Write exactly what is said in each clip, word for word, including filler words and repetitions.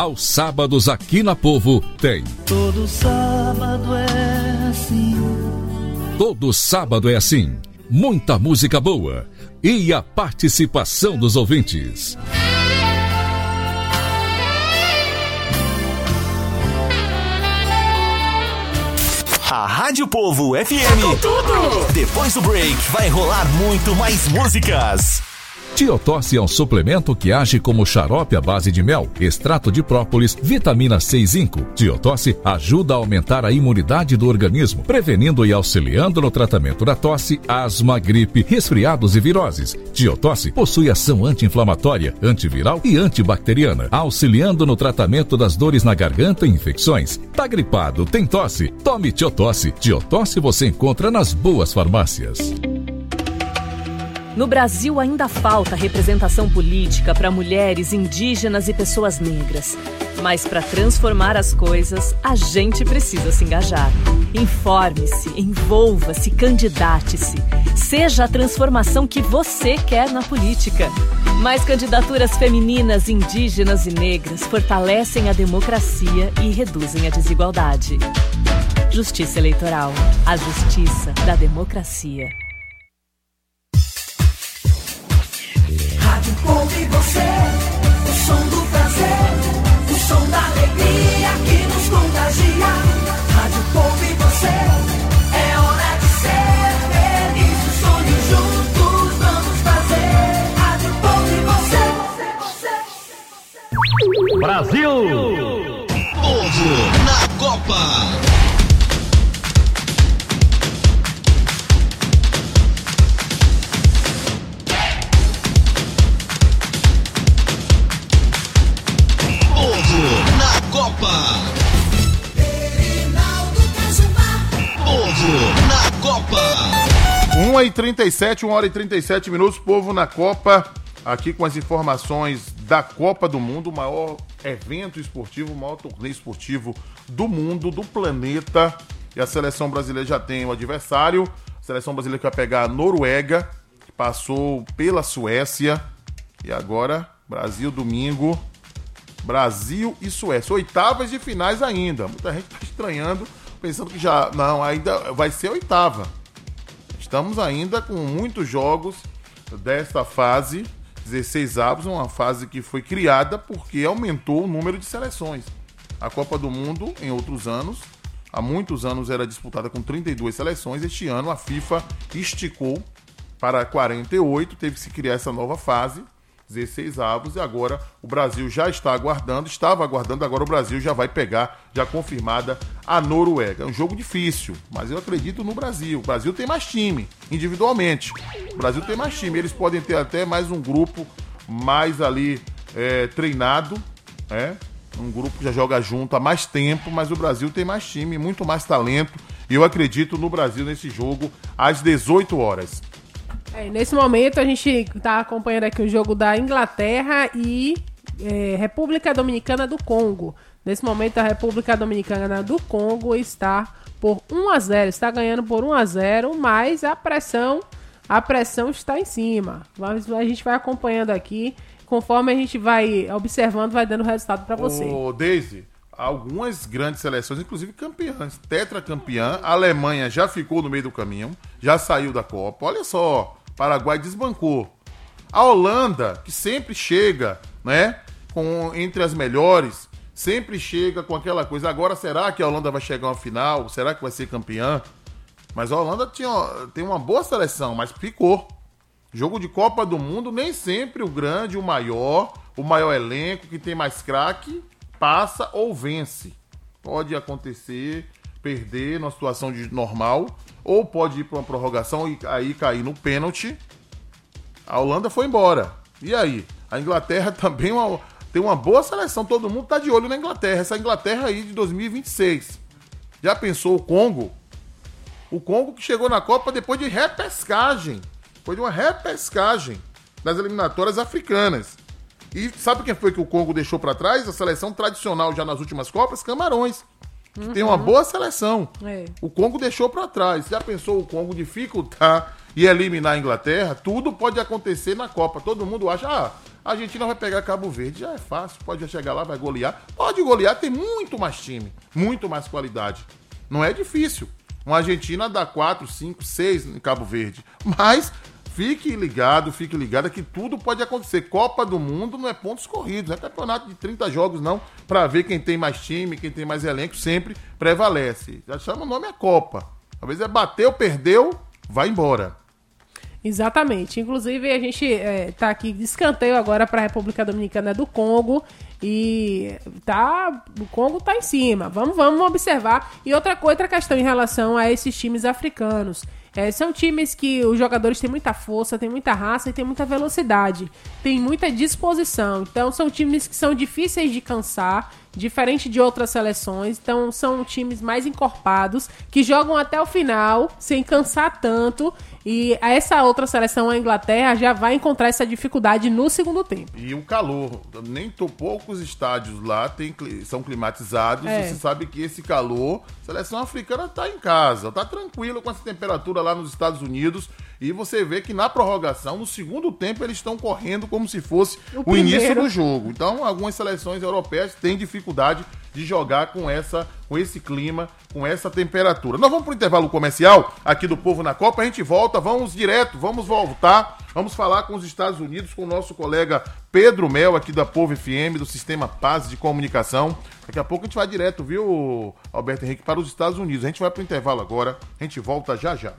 Aos sábados aqui na Povo tem. Todo sábado é assim. Todo sábado é assim. Muita música boa e a participação dos ouvintes. A Rádio Povo F M. Tudo. Depois do break vai rolar muito mais músicas. Tiotosse é um suplemento que age como xarope à base de mel, extrato de própolis, vitamina C e zinco. Tiotosse ajuda a aumentar a imunidade do organismo, prevenindo e auxiliando no tratamento da tosse, asma, gripe, resfriados e viroses. Tiotosse possui ação anti-inflamatória, antiviral e antibacteriana, auxiliando no tratamento das dores na garganta e infecções. Tá gripado, tem tosse? Tome Tiotosse. Tiotosse você encontra nas boas farmácias. No Brasil ainda falta representação política para mulheres, indígenas e pessoas negras. Mas para transformar as coisas, a gente precisa se engajar. Informe-se, envolva-se, candidate-se. Seja a transformação que você quer na política. Mais candidaturas femininas, indígenas e negras fortalecem a democracia e reduzem a desigualdade. Justiça Eleitoral. A justiça da democracia. Rádio Povo e você, o som do prazer, o som da alegria que nos contagia. Rádio Povo e você, é hora de ser feliz, o sonho juntos vamos fazer. Rádio Povo e você, você, você. Brasil! Povo na Copa! Copa. Povo na Copa. uma e trinta e sete, uma hora e trinta e sete minutos, Povo na Copa, aqui com as informações da Copa do Mundo, o maior evento esportivo, o maior torneio esportivo do mundo, do planeta. E a seleção brasileira já tem o adversário, a seleção brasileira que vai pegar a Noruega, que passou pela Suécia, e agora Brasil domingo. Brasil e Suécia, oitavas de finais ainda. Muita gente está estranhando, pensando que já, não, ainda vai ser oitava. Estamos ainda com muitos jogos desta fase, dezesseis avos, uma fase que foi criada porque aumentou o número de seleções. A Copa do Mundo, em outros anos, há muitos anos era disputada com trinta e duas seleções. Este ano a FIFA esticou para quarenta e oito, teve que se criar essa nova fase, dezesseis avos, e agora o Brasil já está aguardando, estava aguardando, agora o Brasil já vai pegar, já confirmada, a Noruega. É um jogo difícil, mas eu acredito no Brasil. O Brasil tem mais time, individualmente. O Brasil tem mais time, eles podem ter até mais um grupo mais ali é, treinado, né? Um grupo que já joga junto há mais tempo, mas o Brasil tem mais time, muito mais talento, e eu acredito no Brasil nesse jogo às dezoito horas. É, nesse momento a gente está acompanhando aqui o jogo da Inglaterra e é, República Dominicana do Congo. Nesse momento a República Dominicana do Congo está por um a zero, está ganhando por um a zero, mas a pressão, a pressão está em cima. A gente vai acompanhando aqui, conforme a gente vai observando, vai dando resultado para você. Ô, Deise, algumas grandes seleções, inclusive campeãs, tetracampeã, a Alemanha já ficou no meio do caminho, já saiu da Copa, olha só. Paraguai desbancou. A Holanda, que sempre chega, né, com, entre as melhores, sempre chega com aquela coisa. Agora, será que a Holanda vai chegar a uma final? Será que vai ser campeã? Mas a Holanda tinha, tem uma boa seleção, mas ficou. Jogo de Copa do Mundo, nem sempre o grande, o maior, o maior elenco, que tem mais craque, passa ou vence. Pode acontecer, perder numa situação de normal, ou pode ir para uma prorrogação e aí cair no pênalti. A Holanda foi embora. E aí? A Inglaterra também uma, tem uma boa seleção. Todo mundo tá de olho na Inglaterra. Essa Inglaterra aí de dois mil e vinte e seis. Já pensou o Congo? O Congo que chegou na Copa depois de repescagem. Depois de uma repescagem das eliminatórias africanas. E sabe quem foi que o Congo deixou para trás? A seleção tradicional já nas últimas Copas? Camarões. Uhum. Tem uma boa seleção. É. O Congo deixou para trás. Já pensou o Congo dificultar e eliminar a Inglaterra, tudo pode acontecer na Copa. Todo mundo acha, ah, a Argentina vai pegar Cabo Verde. Já é fácil, pode chegar lá, vai golear. Pode golear, tem muito mais time, muito mais qualidade. Não é difícil. Uma Argentina dá quatro, cinco, seis em Cabo Verde. Mas fique ligado, fique ligado que tudo pode acontecer. Copa do Mundo não é pontos corridos, não é campeonato de trinta jogos não, para ver quem tem mais time, quem tem mais elenco, sempre prevalece. Já chama o nome a Copa. Às vezes é bateu, perdeu, vai embora. Exatamente. Inclusive, a gente está é, aqui de escanteio agora para a República Dominicana do Congo. E tá, o Congo está em cima. Vamos, vamos observar. E outra coisa, outra questão em relação a esses times africanos. É, são times que os jogadores têm muita força, têm muita raça e têm muita velocidade. Tem muita disposição. Então, são times que são difíceis de cansar, diferente de outras seleções. Então, são times mais encorpados, que jogam até o final, sem cansar tanto. E essa outra seleção, a Inglaterra, já vai encontrar essa dificuldade no segundo tempo. E o calor, nem tô, poucos estádios lá tem, são climatizados. É. Você sabe que esse calor, a seleção africana tá em casa, tá tranquilo com essa temperatura lá nos Estados Unidos. E você vê que na prorrogação, no segundo tempo, eles estão correndo como se fosse o, o início do jogo. Então, algumas seleções europeias têm dificuldade de jogar com, essa, com esse clima, com essa temperatura. Nós vamos para o intervalo comercial aqui do Povo na Copa, a gente volta, vamos direto, vamos voltar, vamos falar com os Estados Unidos, com o nosso colega Pedro Mel, aqui da Povo F M, do Sistema Paz de Comunicação. Daqui a pouco a gente vai direto, viu, Alberto Henrique, para os Estados Unidos. A gente vai para o intervalo agora, a gente volta já já.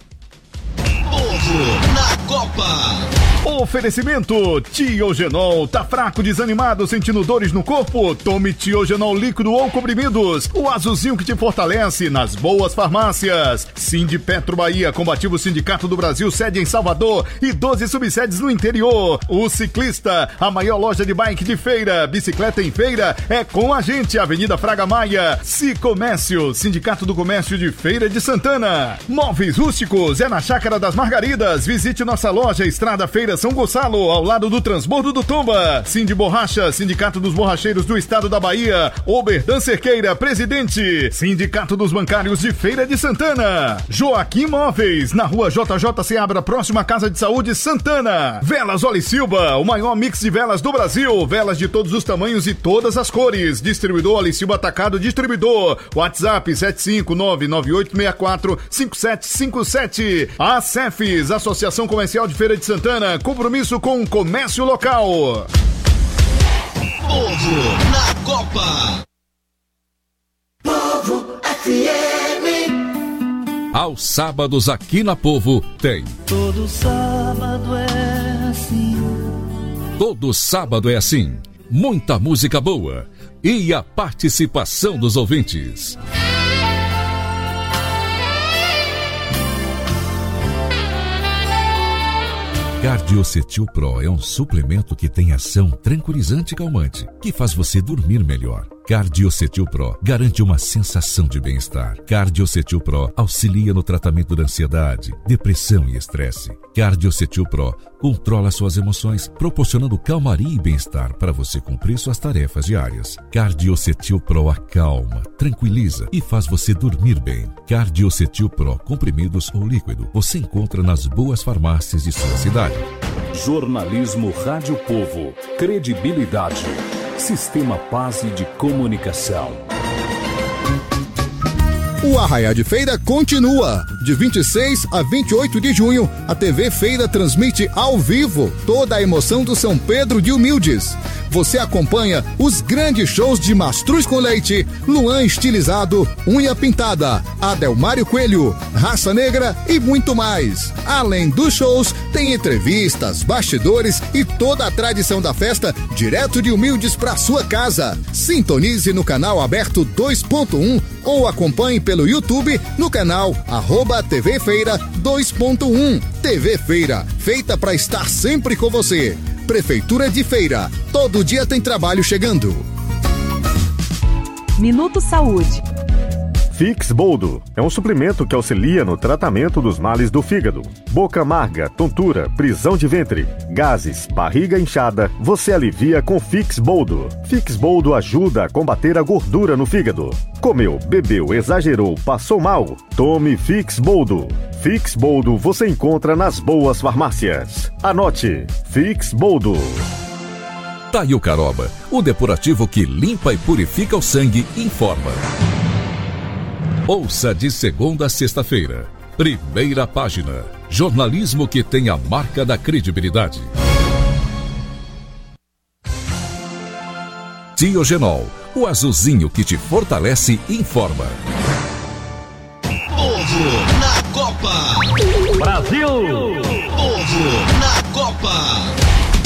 Povo na Copa. Oferecimento Tiogenol. Tá fraco, desanimado, sentindo dores no corpo? Tome Tiogenol líquido ou comprimidos. O azulzinho que te fortalece nas boas farmácias. Sindipetro Bahia, combativo Sindicato do Brasil, sede em Salvador e doze subsedes no interior. O Ciclista, a maior loja de bike de Feira. Bicicleta em Feira é com a gente. Avenida Fraga Maia. Cicomércio, Sindicato do Comércio de Feira de Santana. Móveis Rústicos, é na Chácara das Margaridas. Visite nossa loja, Estrada Feira São Gonçalo, ao lado do Transbordo do Tomba. Sind Borracha, Sindicato dos Borracheiros do Estado da Bahia. Oberdan Cerqueira, presidente. Sindicato dos Bancários de Feira de Santana. Joaquim Móveis, na rua J J Seabra, próxima à Casa de Saúde Santana. Velas Oli Silva, o maior mix de velas do Brasil. Velas de todos os tamanhos e todas as cores. Distribuidor Oli Silva Atacado Distribuidor. WhatsApp sete cinco nove nove oito seis quatro cinco sete cinco sete. A Cefes, Associação Comercial de Feira de Santana. Compromisso com o comércio local. Povo na Copa. Povo F M. Aos sábados aqui na Povo tem. Todo sábado é assim. Todo sábado é assim. Muita música boa e a participação dos ouvintes. Cardiocetil Pro é um suplemento que tem ação tranquilizante e calmante, que faz você dormir melhor. Cardiocetil Pro garante uma sensação de bem-estar. Cardiocetil Pro auxilia no tratamento da ansiedade, depressão e estresse. Cardiocetil Pro controla suas emoções, proporcionando calmaria e bem-estar para você cumprir suas tarefas diárias. Cardiocetil Pro acalma, tranquiliza e faz você dormir bem. Cardiocetil Pro, comprimidos ou líquido, você encontra nas boas farmácias de sua cidade. Jornalismo Rádio Povo. Credibilidade. Sistema Paz de Comunicação. O Arraiá de Feira continua. De vinte e seis a vinte e oito de junho, a T V Feira transmite ao vivo toda a emoção do São Pedro de Humildes. Você acompanha os grandes shows de Mastruz com Leite, Luan Estilizado, Unha Pintada, Adelmário Coelho, Raça Negra e muito mais. Além dos shows, tem entrevistas, bastidores e toda a tradição da festa direto de Humildes para sua casa. Sintonize no canal aberto dois ponto um ou acompanhe pelo YouTube no canal arroba T V Feira dois ponto um. T V Feira, feita para estar sempre com você. Prefeitura de Feira, todo dia tem trabalho chegando. Minuto Saúde. Fix Boldo é um suplemento que auxilia no tratamento dos males do fígado. Boca amarga, tontura, prisão de ventre, gases, barriga inchada, você alivia com Fix Boldo. Fix Boldo ajuda a combater a gordura no fígado. Comeu, bebeu, exagerou, passou mal? Tome Fix Boldo. Fix Boldo você encontra nas boas farmácias. Anote, Fix Boldo. Taio Caroba, o depurativo que limpa e purifica o sangue, informa. Ouça de segunda a sexta-feira. Primeira página. Jornalismo que tem a marca da credibilidade. Tiogenol, o azulzinho que te fortalece, informa. Povo na Copa! Brasil! Povo na Copa!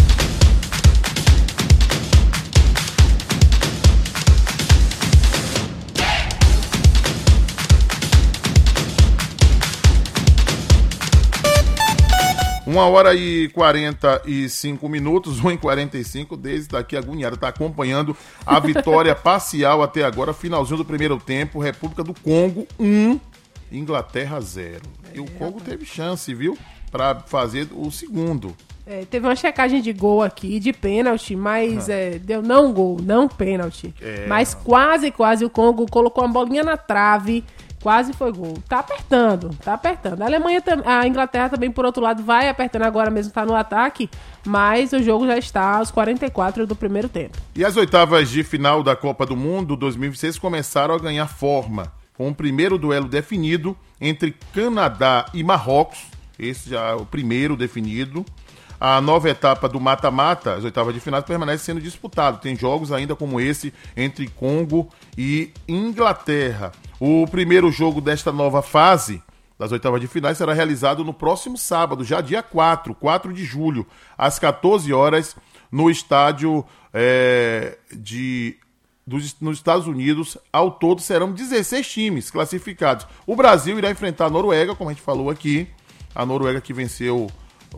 Uma hora e quarenta e cinco minutos, uma e quarenta e cinco, desde daqui agoniado, está acompanhando a vitória parcial até agora, finalzinho do primeiro tempo, República do Congo um, Inglaterra zero. E o Congo teve chance, viu, para fazer o segundo. É, teve uma checagem de gol aqui, de pênalti, mas ah. é, deu não gol, não pênalti. É. Mas quase, quase o Congo colocou uma bolinha na trave. Quase foi gol. Tá apertando, tá apertando. A Alemanha, a Inglaterra também, por outro lado, vai apertando agora mesmo, tá no ataque, mas o jogo já está aos quarenta e quatro do primeiro tempo. E as oitavas de final da Copa do Mundo dois mil e vinte e seis começaram a ganhar forma, com o primeiro duelo definido entre Canadá e Marrocos. Esse já é o primeiro definido. A nova etapa do mata-mata, as oitavas de final, permanece sendo disputado. Tem jogos ainda como esse entre Congo e Inglaterra. O primeiro jogo desta nova fase das oitavas de final será realizado no próximo sábado, já dia quatro, quatro de julho, às quatorze horas, no estádio é, de, dos, nos Estados Unidos. Ao todo serão dezesseis times classificados. O Brasil irá enfrentar a Noruega, como a gente falou aqui. A Noruega que venceu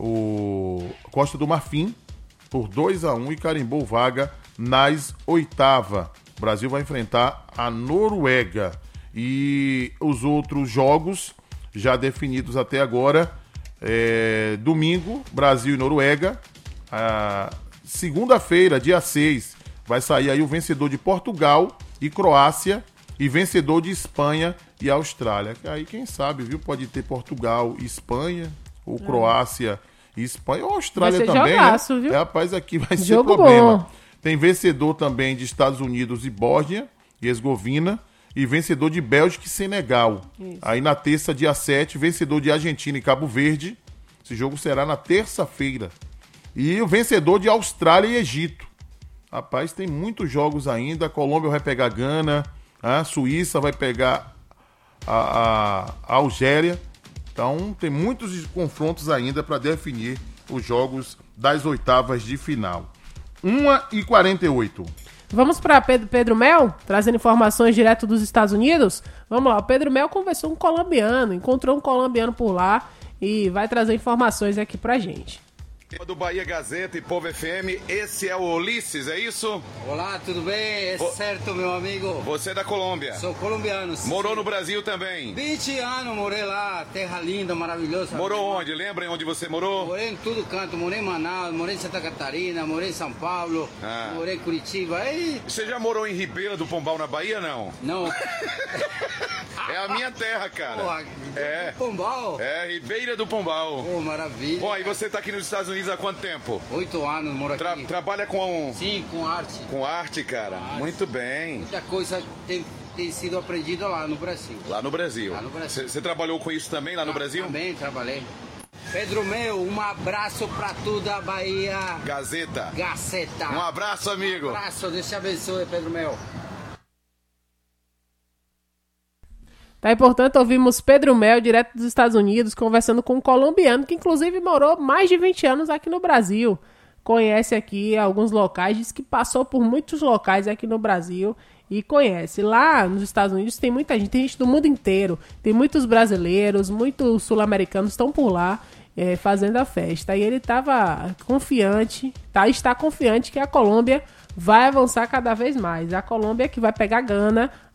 o Costa do Marfim por dois a um e carimbou vaga nas oitavas. O Brasil vai enfrentar a Noruega. E os outros jogos já definidos até agora, é, domingo, Brasil e Noruega. A segunda-feira, dia seis, vai sair aí o vencedor de Portugal e Croácia e vencedor de Espanha e Austrália. Aí quem sabe, viu, pode ter Portugal e Espanha, ou é. Croácia e Espanha, ou Austrália também, jogaço, né? Viu? É, rapaz, aqui vai Jogo ser problema. Bom. Tem vencedor também de Estados Unidos e Bósnia e Herzegovina. E vencedor de Bélgica e Senegal. Isso. Aí na terça, dia sete, vencedor de Argentina e Cabo Verde. Esse jogo será na terça-feira. E o vencedor de Austrália e Egito. Rapaz, tem muitos jogos ainda. A Colômbia vai pegar a Gana. A Suíça vai pegar a, a, a Algéria. Então tem muitos confrontos ainda para definir os jogos das oitavas de final. uma e quarenta e oito. Vamos para Pedro, Pedro Mel, trazendo informações direto dos Estados Unidos. Vamos lá, o Pedro Mel conversou com um colombiano, encontrou um colombiano por lá e vai trazer informações aqui pra gente. Do Bahia Gazeta e Povo F M, esse é o Ulisses, é isso? Olá, tudo bem? É Vo... certo, meu amigo. Você é da Colômbia? Sou colombiano. Sim. Morou no Brasil também? vinte anos, morei lá, terra linda, maravilhosa. Morou onde? Lembra onde você morou? Morei em todo canto, morei em Manaus, morei em Santa Catarina, morei em São Paulo, ah. morei em Curitiba. Aí... Você já morou em Ribeira do Pombal, na Bahia, não? Não. É a minha terra, cara. Porra, é. Pombal? É, Ribeira do Pombal. Pô, maravilha. Bom, e você tá aqui nos Estados Unidos há quanto tempo? Oito anos, moro aqui. Tra trabalha com... Sim, com arte. Com arte, cara. Com arte. Muito bem. Muita coisa tem, tem sido aprendida lá no Brasil. Lá no Brasil. Lá no Brasil. Você trabalhou com isso também lá no ah, Brasil? Também, trabalhei. Pedro meu, um abraço pra toda a Bahia. Gazeta. Gazeta. Um abraço, amigo. Um abraço, Deus te abençoe, Pedro meu. Tá, e portanto ouvimos Pedro Mel, direto dos Estados Unidos, conversando com um colombiano que inclusive morou mais de vinte anos aqui no Brasil. Conhece aqui alguns locais, diz que passou por muitos locais aqui no Brasil e conhece. Lá nos Estados Unidos tem muita gente, tem gente do mundo inteiro, tem muitos brasileiros, muitos sul-americanos estão por lá é, fazendo a festa. E ele estava confiante, tá, está confiante que a Colômbia vai avançar cada vez mais. A Colômbia que vai pegar Gana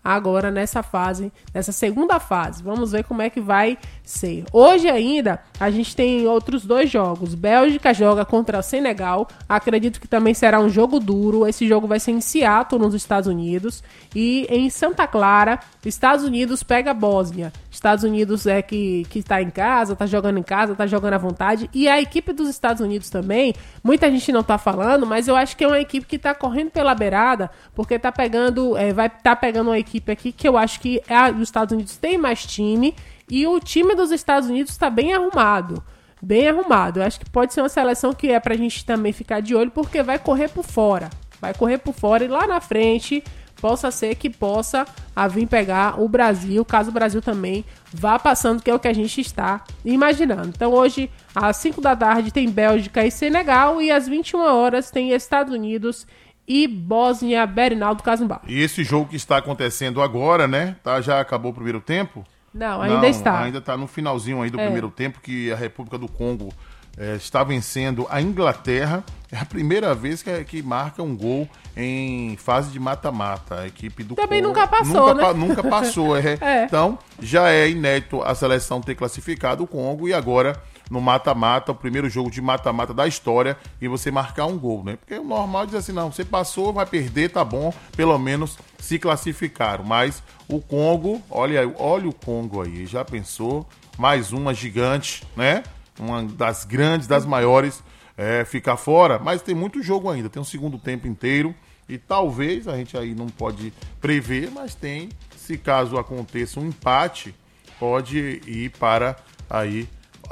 agora nessa fase, nessa segunda fase. Vamos ver como é que vai ser. Hoje ainda, a gente tem outros dois jogos. Bélgica joga contra o Senegal. Acredito que também será um jogo duro. Esse jogo vai ser em Seattle, nos Estados Unidos. E em Santa Clara, Estados Unidos pega a Bósnia. Estados Unidos é que, que tá em casa, tá jogando em casa, tá jogando à vontade. E a equipe dos Estados Unidos também, muita gente não tá falando, mas eu acho que é uma equipe que tá correndo pela beirada, porque tá pegando, é, vai tá pegando uma equipe aqui que eu acho que a dos Estados Unidos tem mais time, e o time dos Estados Unidos tá bem arrumado. Bem arrumado. Eu acho que pode ser uma seleção que é pra gente também ficar de olho, porque vai correr por fora. Vai correr por fora e lá na frente possa ser que possa a vir pegar o Brasil, caso o Brasil também vá passando, que é o que a gente está imaginando. Então hoje, às cinco da tarde, tem Bélgica e Senegal, e às vinte e uma horas tem Estados Unidos e Bósnia, Berinaldo Casumbá. E esse jogo que está acontecendo agora, né? Tá, já acabou o primeiro tempo? Não, ainda Não, está. Ainda está no finalzinho aí do É. primeiro tempo, que a República do Congo é, está vencendo a Inglaterra. É a primeira vez que, que marca um gol em fase de mata-mata. A equipe do Também Congo nunca passou, nunca, né? pa- nunca passou. É. É. Então, já é inédito a seleção ter classificado o Congo, e agora no mata-mata, o primeiro jogo de mata-mata da história, e você marcar um gol, né? Porque o normal é dizer assim, não, você passou, vai perder, tá bom, pelo menos se classificaram. Mas o Congo, olha, olha o Congo aí, já pensou? Mais uma gigante, né? Uma das grandes, das maiores, é, ficar fora, mas tem muito jogo ainda, tem um segundo tempo inteiro, e talvez, a gente aí não pode prever, mas tem, se caso aconteça um empate, pode ir para aí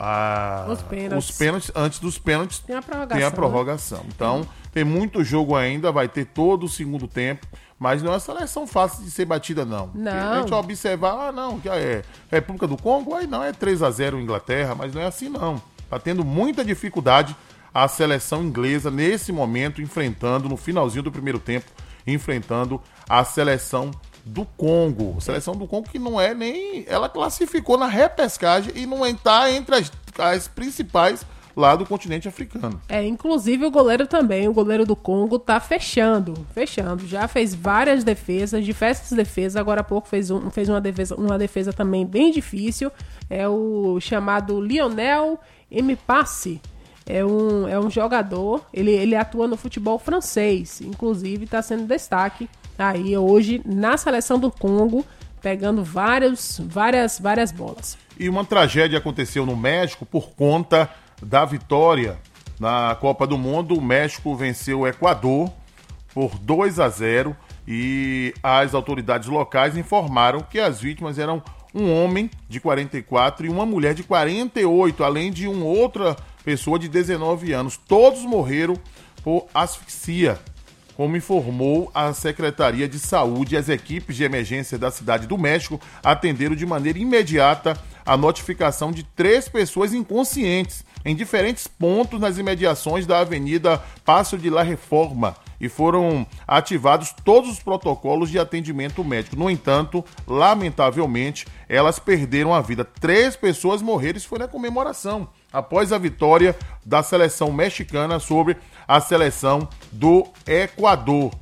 a, Os pênaltis. os pênaltis, antes dos pênaltis Tem a prorrogação. tem a prorrogação. Então, tem muito jogo ainda, vai ter todo o segundo tempo, mas não é uma seleção fácil de ser batida, não. Porque Não. a gente observar, ah, não, que é República do Congo, aí não, é três a zero Inglaterra, mas não é assim, não. Tá tendo muita dificuldade a seleção inglesa nesse momento, enfrentando, no finalzinho do primeiro tempo, enfrentando a seleção do Congo. A seleção do Congo que não é nem... Ela classificou na repescagem e não está entre as, as principais lá do continente africano. É, inclusive o goleiro também, o goleiro do Congo tá fechando, fechando. Já fez várias defesas, diversas defesas, agora há pouco fez, um, fez uma, defesa, uma defesa também bem difícil. É o chamado Lionel Mpassi. É um, é um jogador, ele, ele atua no futebol francês, inclusive está sendo destaque aí hoje na seleção do Congo, pegando vários, várias, várias bolas. E uma tragédia aconteceu no México por conta da vitória na Copa do Mundo. O México venceu o Equador por dois a zero e as autoridades locais informaram que as vítimas eram um homem de quarenta e quatro e uma mulher de quarenta e oito, além de uma outra pessoa de dezenove anos. Todos morreram por asfixia, como informou a Secretaria de Saúde. As equipes de emergência da Cidade do México atenderam de maneira imediata a notificação de três pessoas inconscientes em diferentes pontos nas imediações da Avenida Passo de la Reforma, e foram ativados todos os protocolos de atendimento médico. No entanto, lamentavelmente, elas perderam a vida. Três pessoas morreram, isso foi na comemoração, após a vitória da seleção mexicana sobre a seleção do Equador.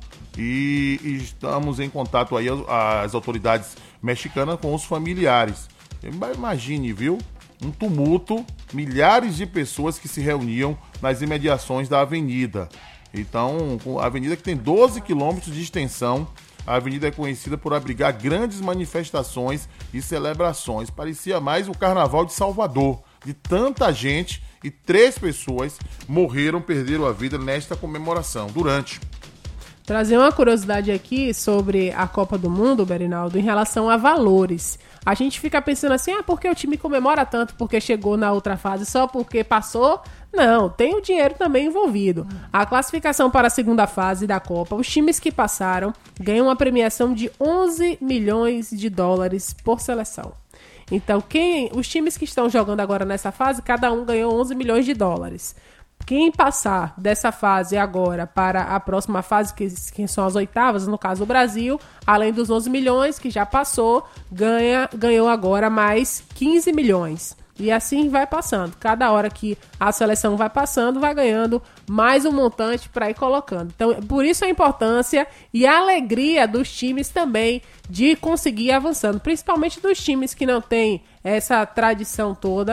E, e estamos em contato aí, as autoridades mexicanas, com os familiares. Imagine, viu? Um tumulto, milhares de pessoas que se reuniam nas imediações da avenida. Então, a avenida que tem doze quilômetros de extensão, a avenida é conhecida por abrigar grandes manifestações e celebrações. Parecia mais o Carnaval de Salvador, de tanta gente, e três pessoas morreram, perderam a vida nesta comemoração, durante. Trazer uma curiosidade aqui sobre a Copa do Mundo, Berinaldo, em relação a valores. A gente fica pensando assim, ah, por que o time comemora tanto porque chegou na outra fase, só porque passou? Não, tem o dinheiro também envolvido. A classificação para a segunda fase da Copa, os times que passaram ganham uma premiação de onze milhões de dólares por seleção. Então, quem, os times que estão jogando agora nessa fase, cada um ganhou onze milhões de dólares. Quem passar dessa fase agora para a próxima fase, que, que são as oitavas, no caso o Brasil, além dos onze milhões que já passou, ganha, ganhou agora mais quinze milhões. E assim vai passando. Cada hora que a seleção vai passando, vai ganhando mais um montante para ir colocando. Então, por isso a importância e a alegria dos times também de conseguir ir avançando. Principalmente dos times que não têm essa tradição toda,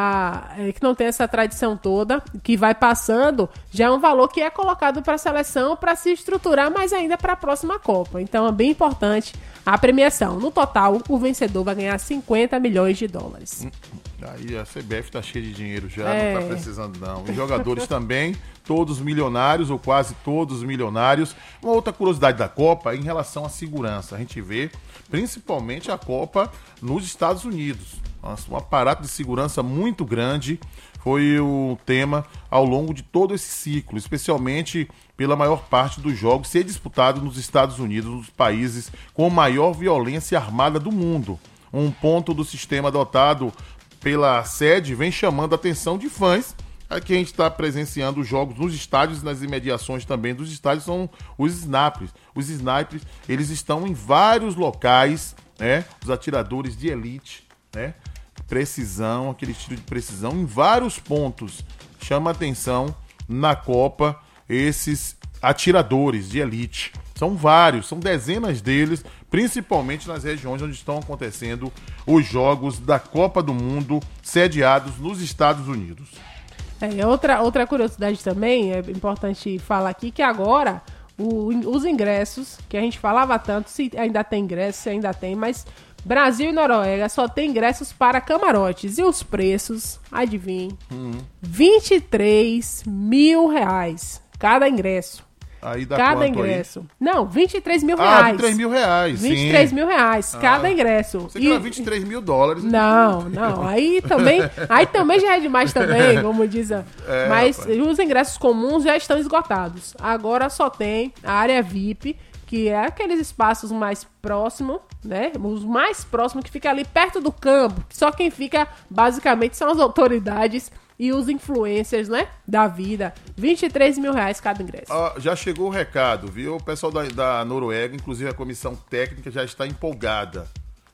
a, que não tem essa tradição toda, que vai passando, já é um valor que é colocado para a seleção para se estruturar mais ainda para a próxima Copa. Então é bem importante a premiação. No total, o vencedor vai ganhar cinquenta milhões de dólares. Aí a C B F tá cheia de dinheiro já, É. não tá precisando não. Os jogadores também, todos milionários, ou quase todos milionários. Uma outra curiosidade da Copa é em relação à segurança. A gente vê, principalmente a Copa nos Estados Unidos. Nossa, um aparato de segurança muito grande foi o tema ao longo de todo esse ciclo, especialmente pela maior parte dos jogos ser disputado nos Estados Unidos, nos países com maior violência armada do mundo. Um ponto do sistema adotado pela sede vem chamando a atenção de fãs. Aqui a gente está presenciando os jogos nos estádios e nas imediações também dos estádios são os snipers. Os snipers, eles estão em vários locais, né? Os atiradores de elite, né? Precisão, aquele estilo de precisão em vários pontos. Chama atenção na Copa esses atiradores de elite. São vários, são dezenas deles, principalmente nas regiões onde estão acontecendo os jogos da Copa do Mundo, sediados nos Estados Unidos. É, outra, outra curiosidade também, é importante falar aqui, que agora o, os ingressos, que a gente falava tanto, se ainda tem ingressos, se ainda tem, mas Brasil e Noruega só tem ingressos para camarotes. E os preços, adivinhe, Hum. vinte e três mil reais cada ingresso. Aí dá Cada quanto ingresso. Aí? Não, vinte e três mil Ah, reais. vinte e três mil reais, vinte e três mil reais, Ah. cada ingresso. Você quer vinte e três mil dólares. Não, não. Aí também, aí também já é demais também, como diz a... É, Mas rapaz. os ingressos comuns já estão esgotados. Agora só tem a área V I P, que é aqueles espaços mais próximos, né? Os mais próximos que fica ali perto do campo. Só quem fica, basicamente, são as autoridades e os influencers, né? Da vida. vinte e três mil reais cada ingresso. Ah, já chegou o recado, viu? O pessoal da, da Noruega, inclusive a comissão técnica, já está empolgada.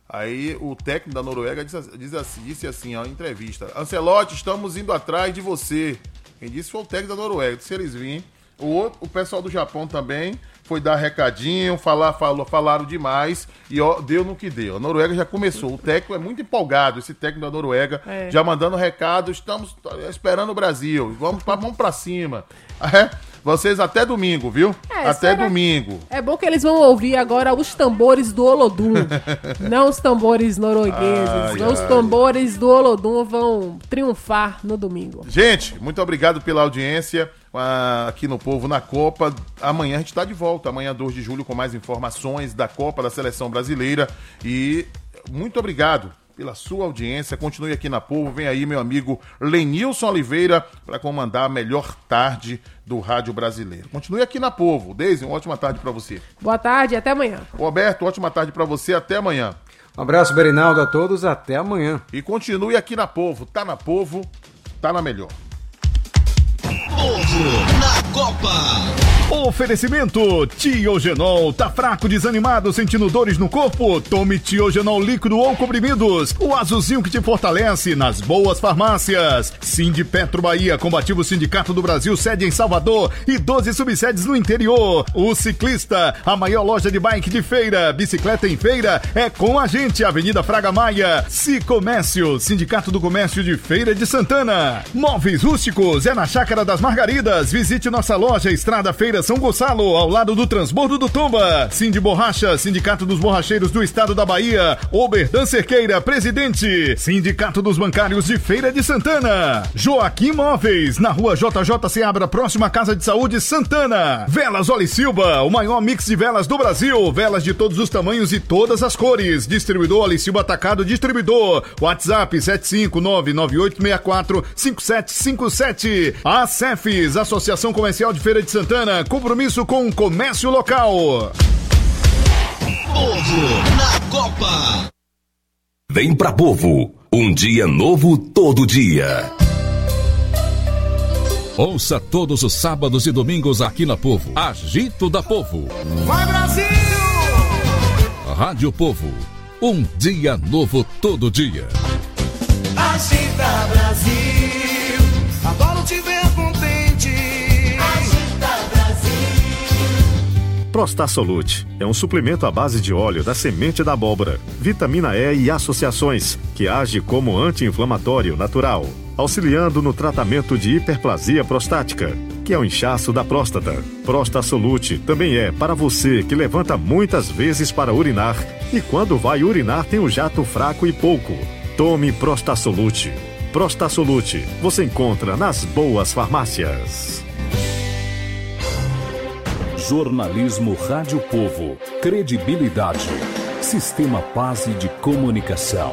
Aí o técnico da Noruega diz, diz assim, disse assim, ó, em entrevista: Ancelotti, estamos indo atrás de você. Quem disse foi o técnico da Noruega. Se eles virem. O, outro, o pessoal do Japão também foi dar recadinho, falar, falou, falaram demais e ó, deu no que deu. A Noruega já começou. O técnico é muito empolgado, esse técnico da Noruega, É. já mandando recado. Estamos esperando o Brasil. Vamos pra, vamos pra cima. É, vocês até domingo, viu? É, até será- domingo. É bom que eles vão ouvir agora os tambores do Olodum. Não os tambores noruegueses. Ai, os ai. tambores do Olodum vão triunfar no domingo. Gente, muito obrigado pela audiência ah, aqui no Povo na Copa. Amanhã a gente está de volta, amanhã dois de julho, com mais informações da Copa da Seleção Brasileira. E muito obrigado pela sua audiência. Continue aqui na Povo. Vem aí meu amigo Lenilson Oliveira para comandar a melhor tarde do rádio brasileiro. Continue aqui na Povo. Deise, uma ótima tarde para você. Boa tarde e até amanhã. Roberto, ótima tarde para você. Até amanhã. Um abraço, Berinaldo, a todos. Até amanhã. E continue aqui na Povo. Tá na Povo, tá na melhor. Povo na Copa. Oferecimento Tiogenol. Tá fraco, desanimado, sentindo dores no corpo? Tome Tiogenol líquido ou comprimidos. O azulzinho que te fortalece nas boas farmácias. Sindipetro Bahia, combativo Sindicato do Brasil, sede em Salvador e doze subsedes no interior. O Ciclista, a maior loja de bike de feira. Bicicleta em feira é com a gente. Avenida Fraga Maia. Cicomércio, Sindicato do Comércio de Feira de Santana. Móveis rústicos é na Chácara das Margaridas. Visite nossa loja, Estrada Feira São Gonçalo, ao lado do Transbordo do Tomba. Cindy Borracha, Sindicato dos Borracheiros do Estado da Bahia. Oberdan Cerqueira, presidente. Sindicato dos Bancários de Feira de Santana. Joaquim Móveis, na rua J J Seabra, próxima à Casa de Saúde Santana. Velas Oli Silva, o maior mix de velas do Brasil. Velas de todos os tamanhos e todas as cores. Distribuidor Oli Silva Atacado Distribuidor. WhatsApp sete cinco nove nove oito seis quatro cinco sete cinco sete. A Cefes, Associação Comercial de Feira de Santana. Compromisso com o comércio local. Povo na Copa. Vem pra Povo, um dia novo todo dia. Ouça todos os sábados e domingos aqui na Povo. Agito da Povo. Vai, Brasil! Rádio Povo, um dia novo todo dia. Agita Brasil, adoro te ver contente. Agita Brasil. Prostasolute é um suplemento à base de óleo da semente da abóbora, vitamina E e associações, que age como anti-inflamatório natural, auxiliando no tratamento de hiperplasia prostática, que é o inchaço da próstata. Prostasolute também é para você que levanta muitas vezes para urinar e quando vai urinar tem um jato fraco e pouco. Tome Prostasolute. Prostasolute você encontra nas boas farmácias. Jornalismo Rádio Povo. Credibilidade. Sistema Paz de Comunicação.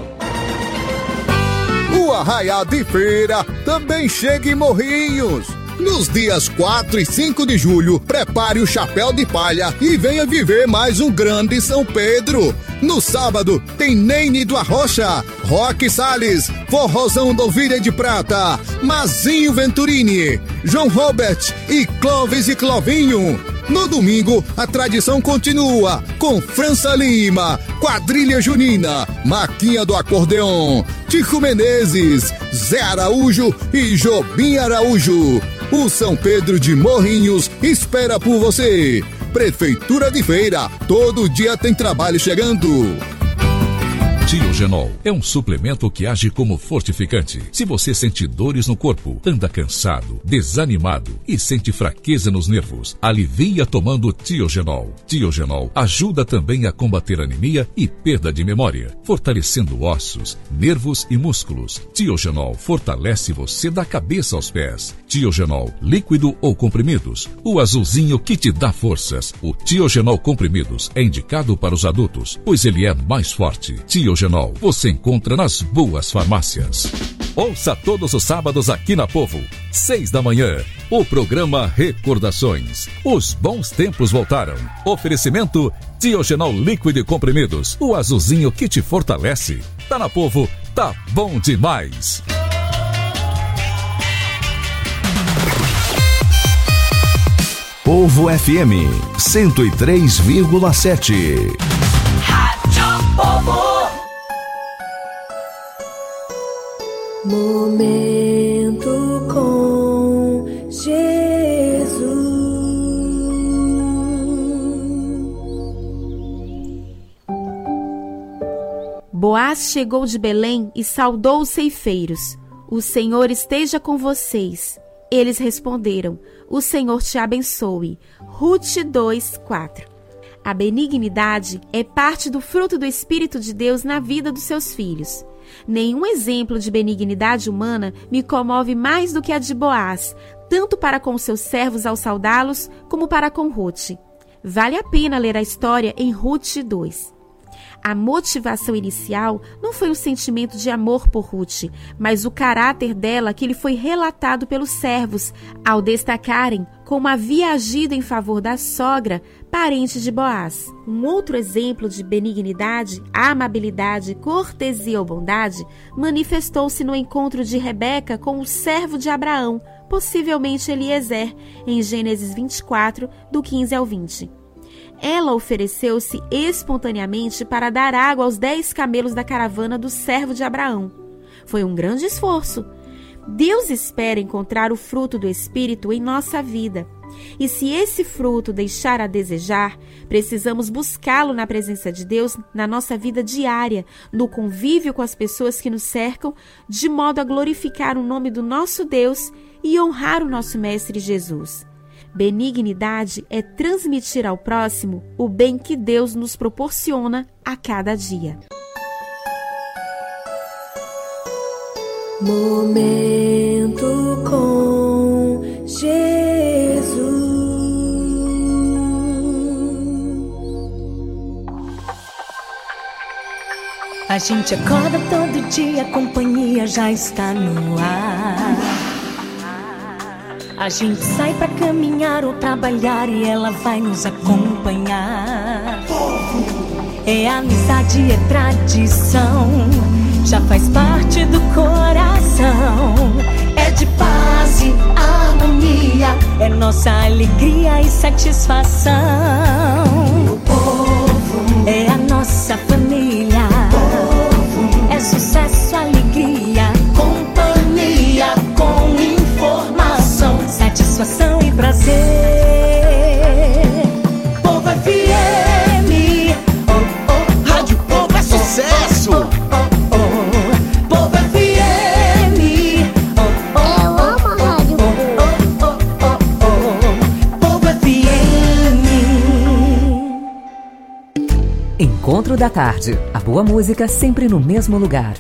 O Arraiá de Feira também chega em Morrinhos. Nos dias quatro e cinco de julho, prepare o chapéu de palha e venha viver mais um grande São Pedro. No sábado, tem Neine do Arrocha, Roque Salles, Forrozão do Ovelha de Prata, Mazinho Venturini, João Robert e Clóvis e Clovinho. No domingo, a tradição continua com França Lima, Quadrilha Junina, Maquinha do Acordeon, Tico Menezes, Zé Araújo e Jobim Araújo. O São Pedro de Morrinhos espera por você. Prefeitura de Feira, todo dia tem trabalho chegando. Tiogenol é um suplemento que age como fortificante. Se você sente dores no corpo, anda cansado, desanimado e sente fraqueza nos nervos, alivia tomando Tiogenol. Tiogenol ajuda também a combater anemia e perda de memória, fortalecendo ossos, nervos e músculos. Tiogenol fortalece você da cabeça aos pés. Tiogenol, líquido ou comprimidos, o azulzinho que te dá forças. O Tiogenol comprimidos é indicado para os adultos, pois ele é mais forte. Tiogenol você encontra nas boas farmácias. Ouça todos os sábados aqui na Povo, seis da manhã, o programa Recordações. Os bons tempos voltaram. Oferecimento Tiogenol líquido e comprimidos, o azulzinho que te fortalece. Tá na Povo, tá bom demais. Povo F M cento e três vírgula sete. Rádio Povo. Momento com Jesus. Boaz chegou de Belém e saudou os ceifeiros. O Senhor esteja com vocês. Eles responderam: o Senhor te abençoe. Rute dois, quatro. A benignidade é parte do fruto do Espírito de Deus na vida dos seus filhos. Nenhum exemplo de benignidade humana me comove mais do que a de Boaz, tanto para com seus servos ao saudá-los, como para com Rute. Vale a pena ler a história em Rute dois. A motivação inicial não foi o sentimento de amor por Rute, mas o caráter dela que lhe foi relatado pelos servos, ao destacarem como havia agido em favor da sogra, parente de Boaz. Um outro exemplo de benignidade, amabilidade, cortesia ou bondade manifestou-se no encontro de Rebeca com o servo de Abraão, possivelmente Eliezer, em Gênesis vinte e quatro, do quinze ao vinte. Ela ofereceu-se espontaneamente para dar água aos dez camelos da caravana do servo de Abraão. Foi um grande esforço. Deus espera encontrar o fruto do Espírito em nossa vida. E se esse fruto deixar a desejar, precisamos buscá-lo na presença de Deus na nossa vida diária, no convívio com as pessoas que nos cercam, de modo a glorificar o nome do nosso Deus e honrar o nosso Mestre Jesus. Benignidade é transmitir ao próximo o bem que Deus nos proporciona a cada dia. Momento com Jesus. A gente acorda todo dia, a companhia já está no ar. A gente sai pra caminhar ou trabalhar e ela vai nos acompanhar. É amizade, é tradição, já faz parte do coração. É de paz e harmonia, é nossa alegria e satisfação. O povo é a nossa família, é sucesso, alegria satisfação e prazer. Povo F M, oh, oh, Rádio Povo é sucesso. Oh, oh, oh, Povo F M, oh, oh, eu amo a rádio. Oh, oh, oh, oh, Povo F M. Encontro da Tarde. A boa música sempre no mesmo lugar.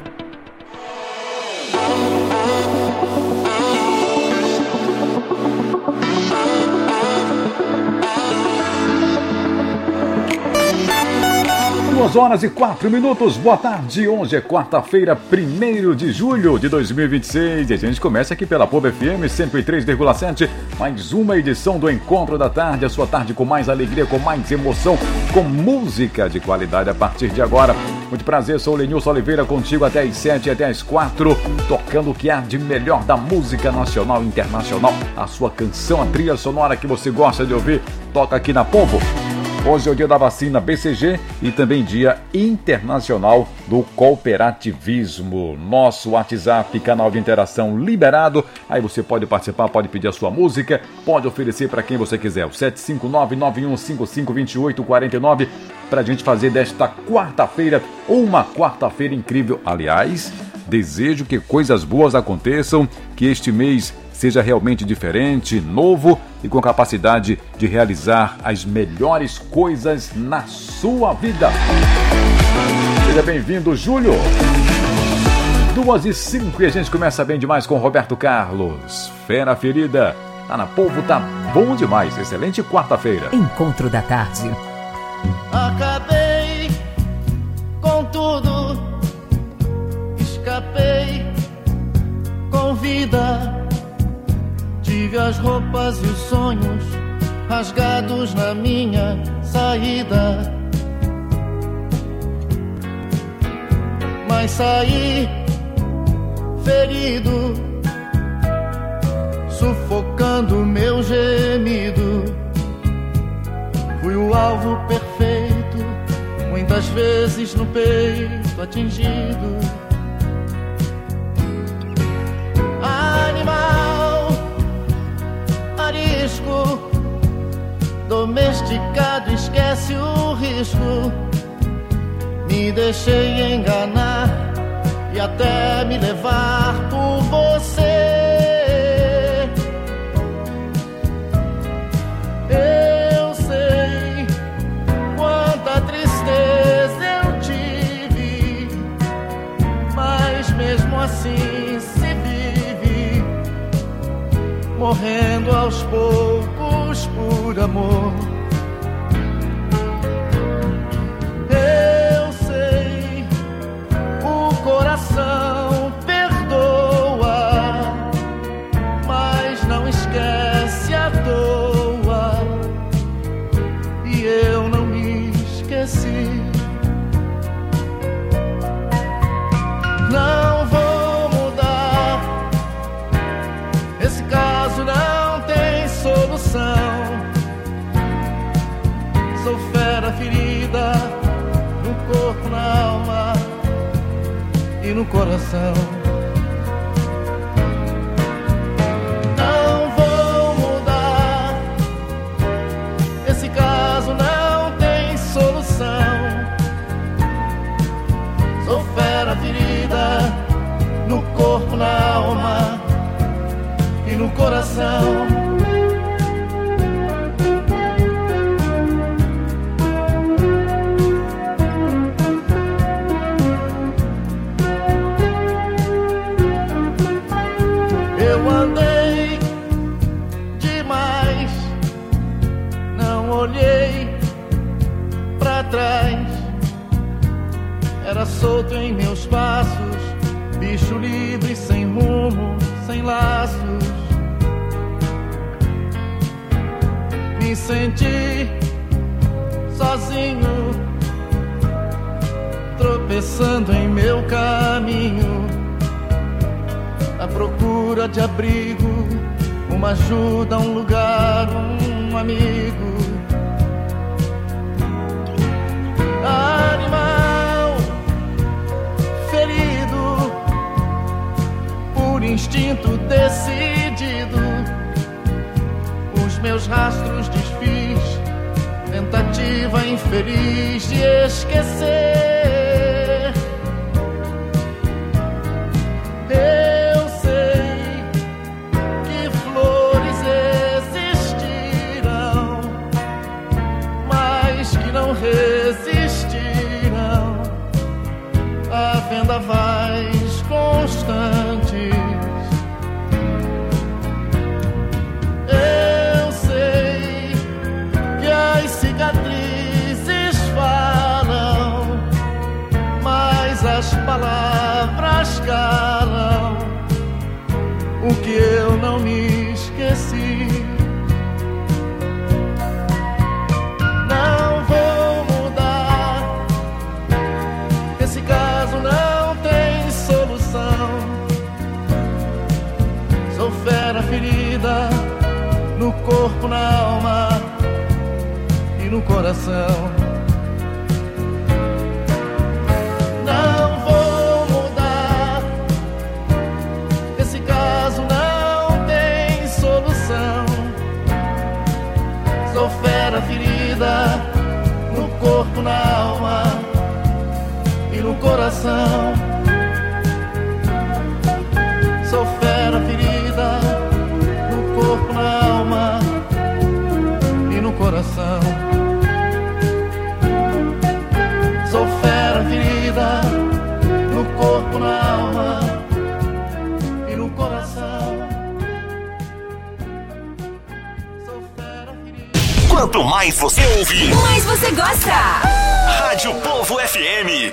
duas horas e quatro minutos, boa tarde. Hoje é quarta-feira, primeiro de julho de dois mil e vinte e seis. E a gente começa aqui pela Povo F M cento e três vírgula sete. Mais uma edição do Encontro da Tarde. A sua tarde com mais alegria, com mais emoção, com música de qualidade a partir de agora. Muito prazer, sou o Lenilson Oliveira, contigo até às sete e até às quatro, tocando o que há de melhor da música nacional e internacional. A sua canção, a trilha sonora que você gosta de ouvir, toca aqui na Povo. Hoje é o dia da vacina B C G e também dia internacional do cooperativismo. Nosso WhatsApp, canal de interação liberado. Aí você pode participar, pode pedir a sua música, pode oferecer para quem você quiser. O sete cinco nove, nove um cinco cinco, dois oito quatro nove para a gente fazer desta quarta-feira uma quarta-feira incrível. Aliás, desejo que coisas boas aconteçam, que este mês seja realmente diferente, novo e com capacidade de realizar as melhores coisas na sua vida. Seja bem-vindo, Júlio. Duas e cinco e a gente começa bem demais com Roberto Carlos. Fera ferida. Tá na Povo, tá bom demais. Excelente quarta-feira. Encontro da Tarde. Acabei com tudo, escapei com vida. Tive as roupas e os sonhos rasgados na minha saída, mas saí ferido, sufocando meu gemido. Fui o alvo perfeito, muitas vezes no peito atingido. Animal arisco, domesticado, esquece o risco. Me deixei enganar e até me levar por você. Eu sei quanta tristeza eu tive, mas mesmo assim se vive, morrendo aos poucos por amor. Eu sei, o coração perdoa, mas não esquece à toa, e eu não me esqueci. Não vou mudar, esse caso não tem solução. Sou fera ferida no corpo, na alma e no coração. Não vou mudar, esse caso não tem solução. Sou fera ferida no corpo, na alma e no coração. Eu andei demais, não olhei pra trás. Era solto em meus passos, bicho livre, sem rumo, sem laços. Me senti sozinho, tropeçando em meu caminho, à procura de abrigo, uma ajuda, um lugar, um amigo. Animal ferido, por instinto decidido, meus rastros desfiz, tentativa infeliz de esquecer. Eu sei que flores existirão, mas que não resistirão a vendavais constantes. Eu sei que as cicatrizes falam, mas as palavras calam o que eu não me esqueci. Não vou mudar, esse caso não tem solução. Sou fera ferida no corpo, na alma e no coração. Não vou mudar, esse caso não tem solução. Sou fera ferida no corpo, na alma e no coração. Sou fera ferida no corpo, na alma e no coração. Sou fera ferida no corpo, na alma e no coração. Quanto mais você ouve, mais você gosta. Rádio Povo F M.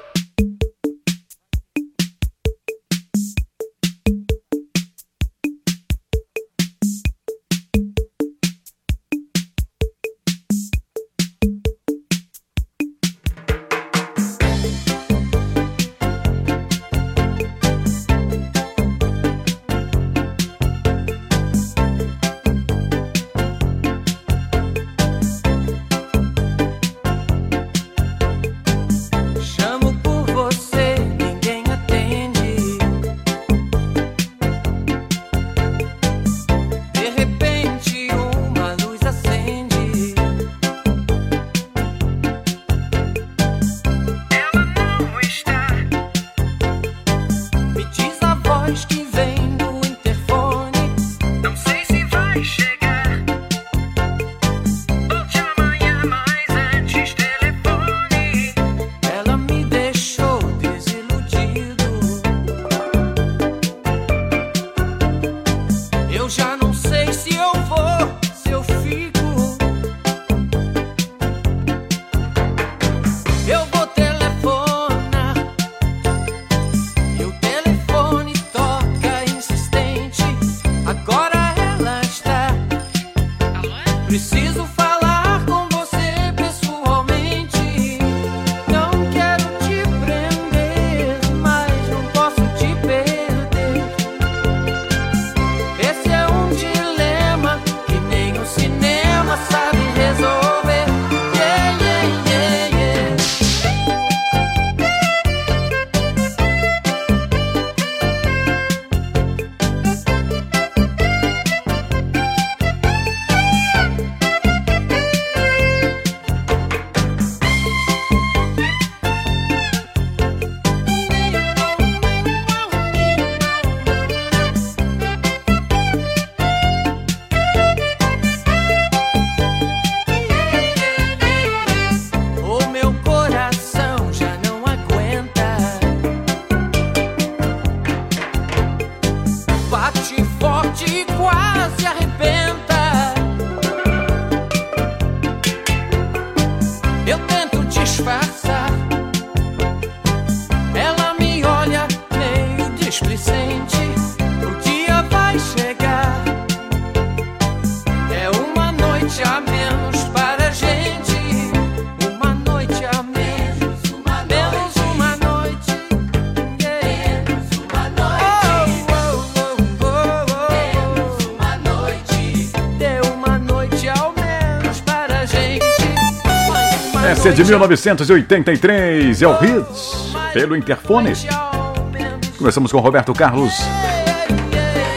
Essa é de mil novecentos e oitenta e três, é o Hits, pelo interfone. Começamos com Roberto Carlos.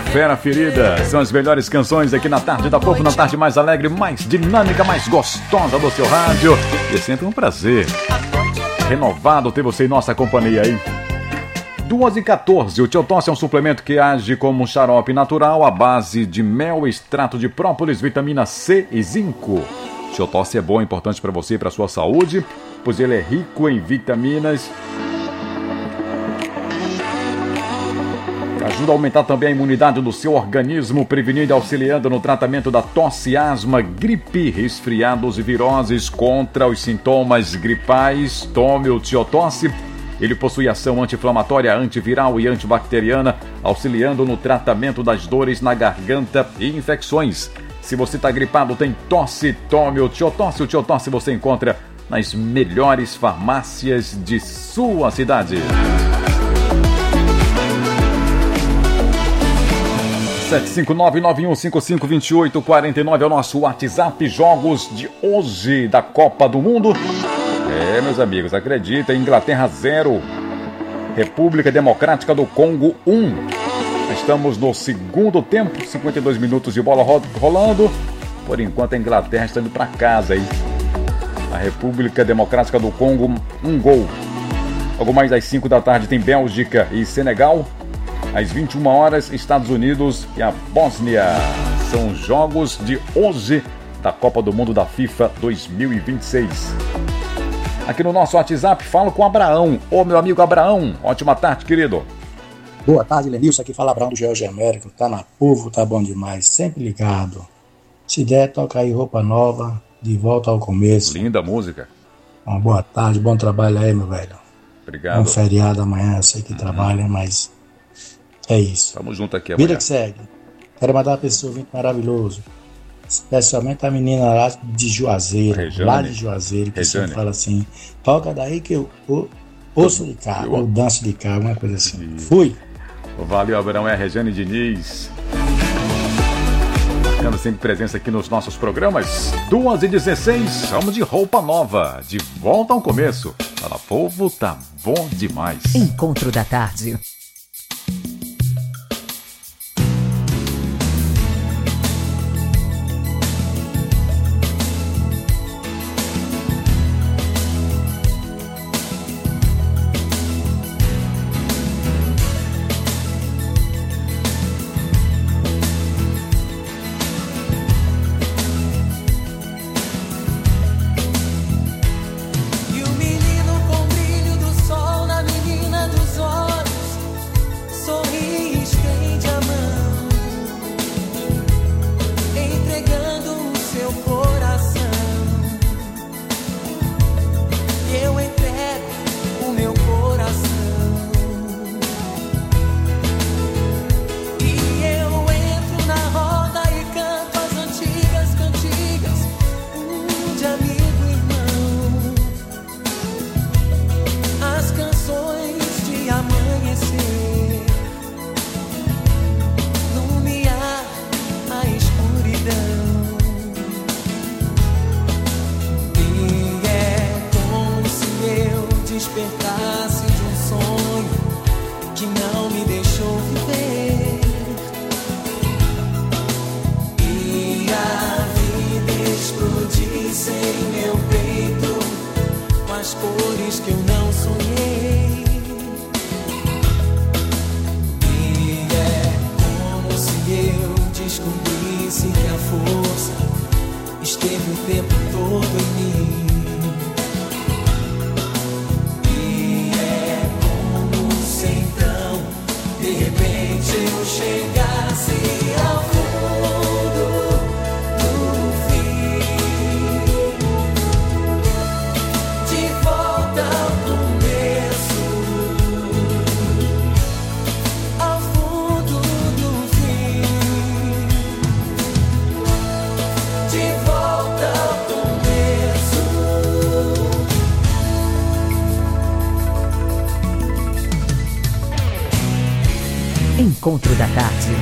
Fera Ferida. São as melhores canções aqui na tarde da Povo, na tarde mais alegre, mais dinâmica, mais gostosa do seu rádio. E é sempre um prazer renovado ter você em nossa companhia aí. duas e quatorze. O Teotócio é um suplemento que age como um xarope natural à base de mel, extrato de própolis, vitamina C e zinco. O Teotócio é bom, é importante para você e para sua saúde, pois ele é rico em vitaminas. Ajuda a aumentar também a imunidade do seu organismo, prevenindo e auxiliando no tratamento da tosse, asma, gripe, resfriados e viroses. Contra os sintomas gripais, tome o Teotócio. Ele possui ação anti-inflamatória, antiviral e antibacteriana, auxiliando no tratamento das dores na garganta e infecções. Se você está gripado, tem tosse, tome o Teotócio. O Teotócio você encontra nas melhores farmácias de sua cidade. sete cinco nove nove um cinco cinco dois oito quatro nove é o nosso WhatsApp. Jogos de hoje da Copa do Mundo. É, meus amigos, acreditem, Inglaterra zero, República Democrática do Congo um. Estamos no segundo tempo, cinquenta e dois minutos de bola rolando. Por enquanto a Inglaterra está indo para casa aí. A República Democrática do Congo, um gol. Logo mais às cinco da tarde tem Bélgica e Senegal. Às vinte e uma horas, Estados Unidos e a Bósnia. São jogos de hoje da Copa do Mundo da FIFA dois mil e vinte e seis. Aqui no nosso WhatsApp, falo com o Abraão. Ô, meu amigo Abraão, ótima tarde, querido. Boa tarde, Lenilson. Aqui fala Abraão do Georgia América. Tá na Povo, tá bom demais. Sempre ligado. Se der, toca aí Roupa Nova, De Volta ao Começo. Linda música. Uma boa tarde, bom trabalho aí, meu velho. Obrigado. Um feriado amanhã, eu sei que uhum. trabalha, mas é isso. Tamo junto aqui amanhã. Vida que segue. Quero mandar uma pessoa muito maravilhoso. Especialmente a menina lá de Juazeiro. Rejane. Lá de Juazeiro, que Rejane. sempre fala assim, toca daí que eu, eu ouço de cá, eu... ou danço de cá, alguma coisa assim. E... Fui. Valeu, Abraão. É a Rejane Diniz. Marcando sempre presença aqui nos nossos programas. duas e dezesseis, vamos de Roupa Nova. De volta ao começo. Fala, Povo, tá bom demais. Encontro da tarde. Encontro da tarde.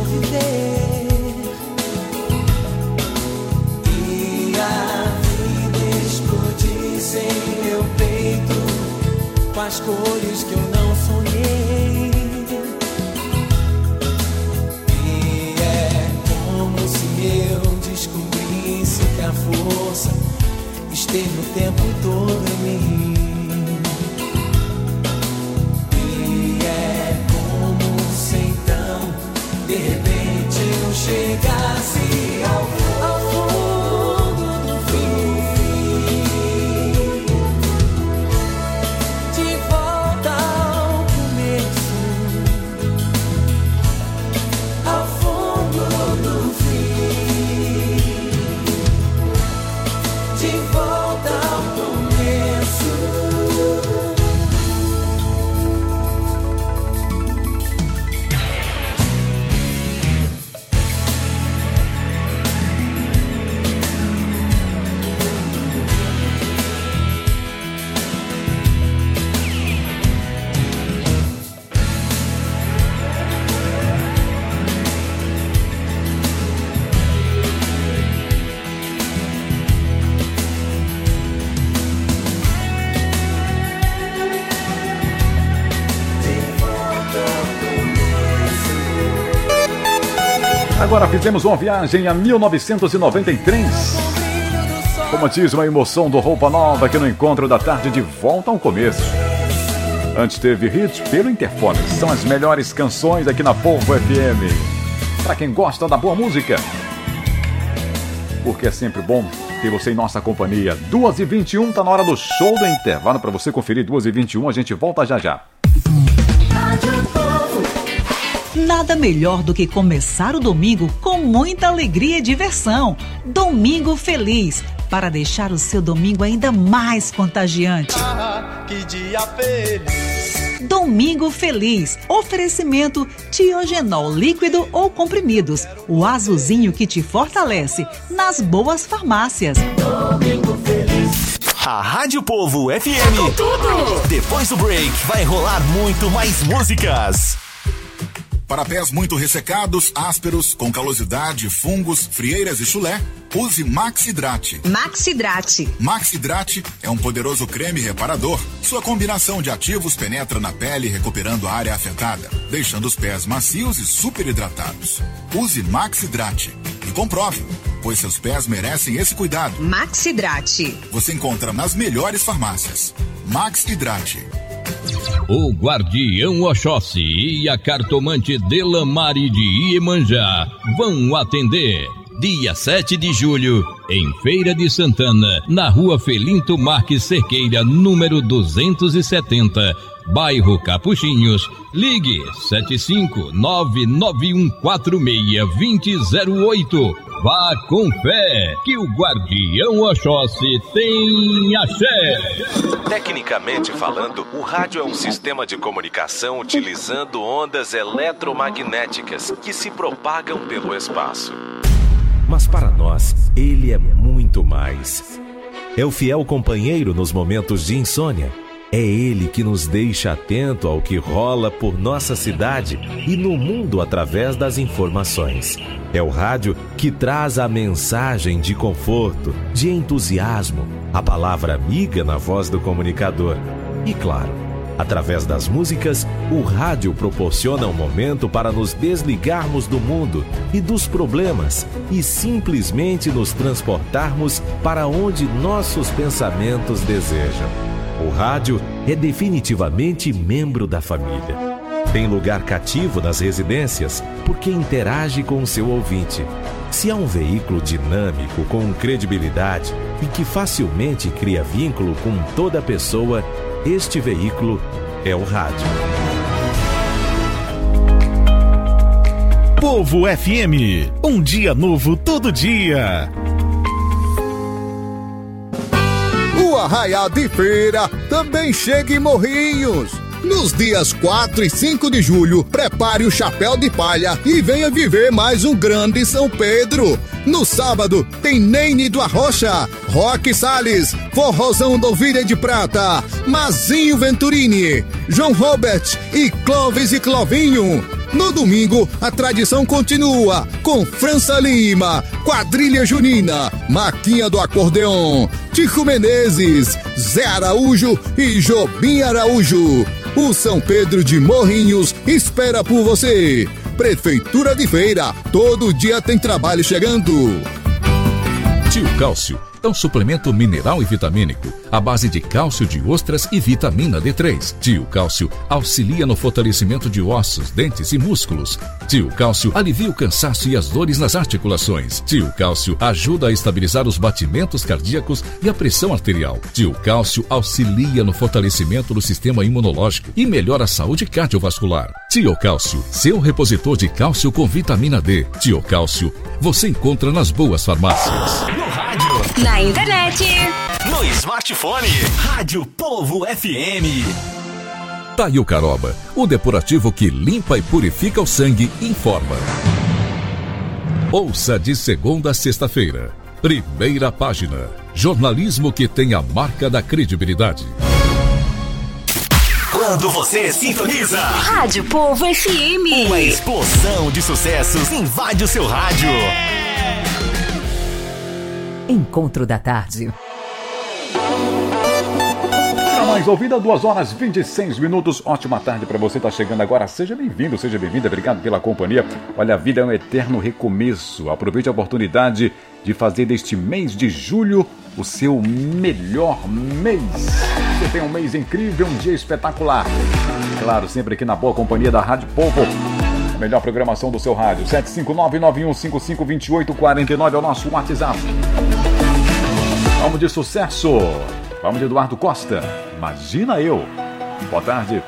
viver. E a vida explodisse em meu peito com as cores que eu não sonhei. E é como se eu descobrisse que a força esteve o tempo todo em mim. E é como se então, de repente, eu chegasse ao, ao fundo do fim, de volta ao começo, ao fundo do fim, de volta ao começo. Agora fizemos uma viagem a mil novecentos e noventa e três. Como diz uma emoção do Roupa Nova aqui no Encontro da Tarde, de volta ao começo. Antes teve hits pelo interfone. São as melhores canções aqui na Povo F M. Para quem gosta da boa música. Porque é sempre bom ter você em nossa companhia. duas e vinte e um, tá na hora do show do intervalo. Para você conferir duas e vinte e um, a gente volta já já. Nada melhor do que começar o domingo com muita alegria e diversão. Domingo Feliz, para deixar o seu domingo ainda mais contagiante. Ah, que dia feliz! Domingo Feliz, oferecimento Tiogenol líquido ou comprimidos, o azulzinho que te fortalece, nas boas farmácias. Domingo Feliz. A Rádio Povo F M. Com tudo! Depois do break, vai rolar muito mais músicas. Para pés muito ressecados, ásperos, com calosidade, fungos, frieiras e chulé, use Maxidrate. Maxidrate. Maxidrate é um poderoso creme reparador. Sua combinação de ativos penetra na pele, recuperando a área afetada, deixando os pés macios e super hidratados. Use Maxidrate e comprove, pois seus pés merecem esse cuidado. Maxidrate. Você encontra nas melhores farmácias. Maxidrate. O Guardião Oxóssi e a cartomante Delamare de Iemanjá vão atender dia sete de julho em Feira de Santana, na rua Felinto Marques Cerqueira, número duzentos e setenta, bairro Capuchinhos. Ligue sete cinco nove nove um quatro seis dois zero zero oito. Vá com fé, que o Guardião Oxóssi tem axé. Tecnicamente falando, o rádio é um sistema de comunicação utilizando ondas eletromagnéticas que se propagam pelo espaço. Mas para nós, ele é muito mais. É o fiel companheiro nos momentos de insônia. É ele que nos deixa atento ao que rola por nossa cidade e no mundo através das informações. É o rádio que traz a mensagem de conforto, de entusiasmo, a palavra amiga na voz do comunicador. E claro, através das músicas, o rádio proporciona um momento para nos desligarmos do mundo e dos problemas e simplesmente nos transportarmos para onde nossos pensamentos desejam. O rádio é definitivamente membro da família. Tem lugar cativo nas residências porque interage com o seu ouvinte. Se há um veículo dinâmico, com credibilidade e que facilmente cria vínculo com toda pessoa, este veículo é o rádio. Povo F M, um dia novo todo dia. O Arraiá de Feira também chega em Morrinhos. Nos dias quatro e cinco de julho, prepare o chapéu de palha e venha viver mais um grande São Pedro. No sábado, tem Neine do Arrocha, Roque Salles, Forrozão do Ovelha de Prata, Mazinho Venturini, João Robert e Clóvis e Clovinho. No domingo, a tradição continua com França Lima, Quadrilha Junina, Maquinha do Acordeon, Tico Menezes, Zé Araújo e Jobim Araújo. O São Pedro de Morrinhos espera por você. Prefeitura de Feira, todo dia tem trabalho chegando. Tio Cálcio é um suplemento mineral e vitamínico à base de cálcio de ostras e vitamina D três. Tio Cálcio auxilia no fortalecimento de ossos, dentes e músculos. Tio Cálcio alivia o cansaço e as dores nas articulações. Tio Cálcio ajuda a estabilizar os batimentos cardíacos e a pressão arterial. Tio Cálcio auxilia no fortalecimento do sistema imunológico e melhora a saúde cardiovascular. Tio Cálcio, seu repositor de cálcio com vitamina D. Tio Cálcio, você encontra nas boas farmácias. No rádio. Na internet. No smartphone. Rádio Povo F M. Taio Caroba, o depurativo que limpa e purifica o sangue, informa. Ouça de segunda a sexta-feira. Primeira página. Jornalismo que tem a marca da credibilidade. Quando você sintoniza Rádio Povo F M. Uma explosão de sucessos invade o seu rádio. Encontro da tarde. A mais ouvida, duas horas e vinte e seis minutos. Ótima tarde para você, tá chegando agora. Seja bem-vindo, seja bem-vinda. Obrigado pela companhia. Olha, a vida é um eterno recomeço. Aproveite a oportunidade de fazer deste mês de julho o seu melhor mês. Você tem um mês incrível, um dia espetacular. Claro, sempre aqui na boa companhia da Rádio Povo. A melhor programação do seu rádio. sete cinco nove, nove um cinco cinco, dois oito quatro nove é o nosso WhatsApp. Vamos de sucesso. Vamos de Eduardo Costa. Imagina eu. Boa tarde.